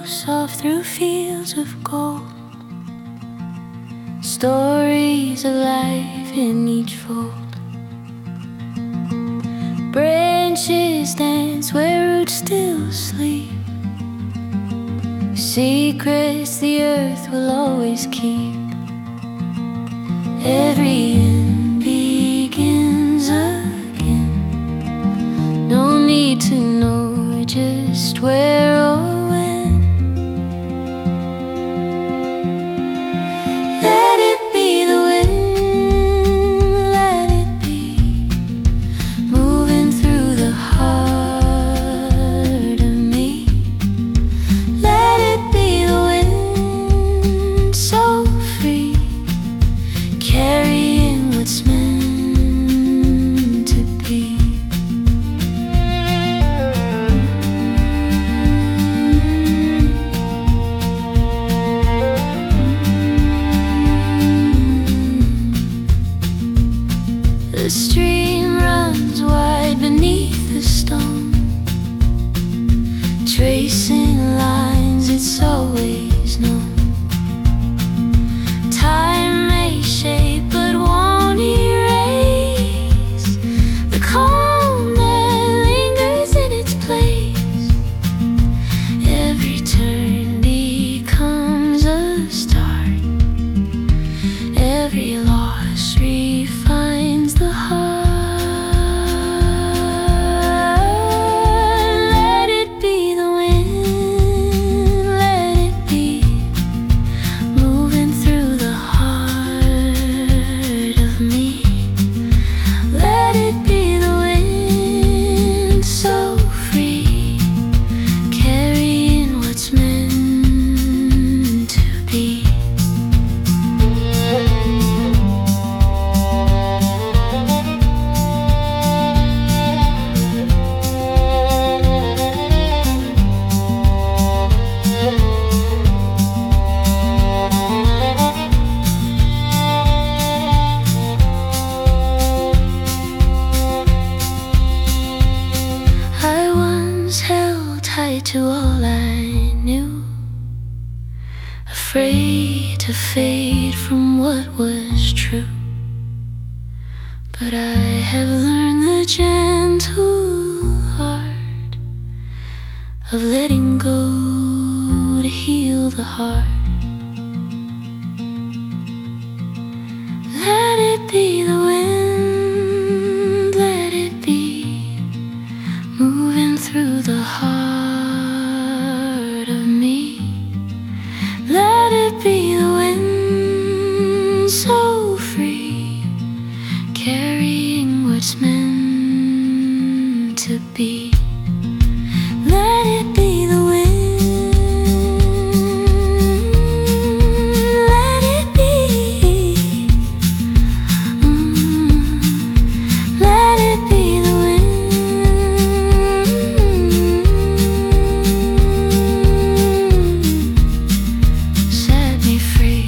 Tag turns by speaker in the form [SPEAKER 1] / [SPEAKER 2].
[SPEAKER 1] soft through fields of gold. Stories alive in each fold. Branches dance where roots still sleep. Secrets the earth will always keep. Every end begins again. No need to know just where or when. Let it be the wind, let it be, moving through the heart of me. Let it be the wind, so free, carrying what's meant to be. The stream runs wide beneath the stone, tracing lines it's always known. Time may shape but won't erase the calm that lingers in its place. Every turn becomes a start. Every loss refines the heart. Let it be the wind, let it be, moving through the heart of me. Let it be the wind, so free, carrying what's meant to be. I once held tight to all I knew, afraid to fade from what was true. But I have learned the gentle art of letting go to heal the heart. Let it be the wind, let it be, moving through the heart of me. Let it be the wind, so free, carrying what's meant to be. Let it be the wind, let it be, let it be the wind, set me free.